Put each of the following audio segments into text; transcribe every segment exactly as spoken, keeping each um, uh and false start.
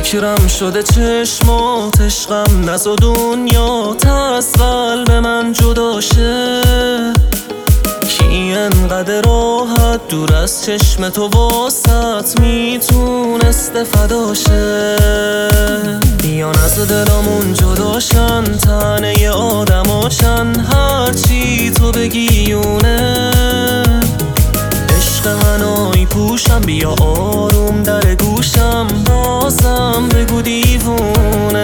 فکرم شده چشمات، عشقم نز و دنیا تا از قلب من جدا شه. کی انقدر راحت دور از چشم تو واسط میتونسته فداشه؟ یا نز دلامون جداشن تنه آدماشن، هرچی تو بگیونه عشق هنایی پوشم. بیا آروم در گوشم بازم بگو دیوونه.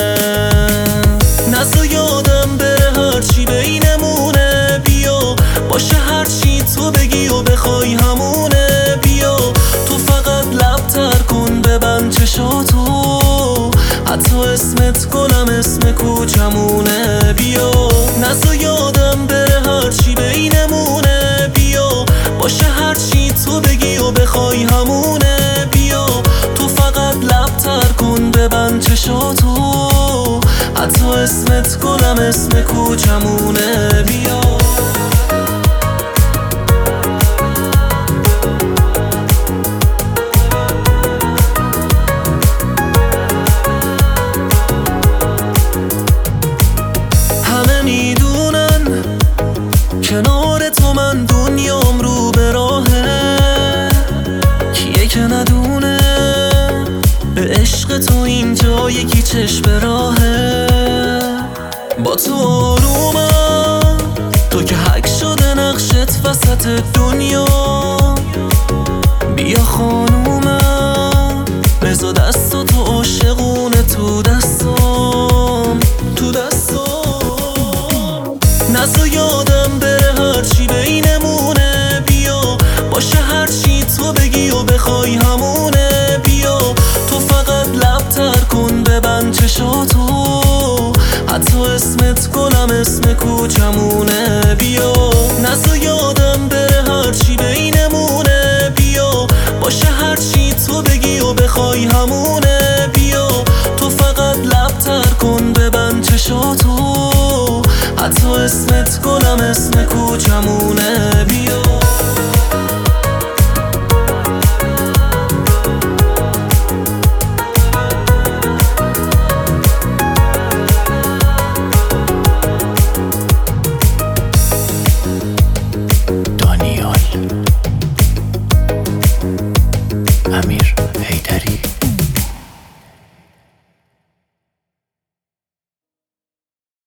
نزا یادم بره هرچی بینمونه، بیا باشه هرچی تو بگی و بخوای همونه. بیا تو فقط لب تر کن ببند چشاتو، حتی اسمت کنم اسم کوچمونه. بیا نزا یادم بره هرچی بینمونه، بیا باشه هرچی تو بگی و بخوای همونه. بیا تو فقط لب تر کن ببند چشاتو، حتی اسمت کنم اسم کوچمونه. بیا همه میدونن کنار تو من دنیام رو به راهه. کیه که ندونه به عشق تو اینجا یکی چشم به راهه. با تو آرومم تو که حک شده نقشت وسط دنیا. بیا خانومم بزا دست و تو عاشقونه تو دستام تو دستام. نزا یادم بره هرچی بینمونه، بیا باشه هرچی تو بگی و بخوای همونه. بیا تو فقط لب تر کن ببند چشاتو، حتی اسمت کنم اسم کوچمونه. بیا نزا یادم بره هرچی بینمونه، بیا باشه هرچی تو بگی و بخوای همونه. بیا تو فقط لب تر کن ببند چشاتو، حتی اسمت کنم اسم کوچمونه. بیا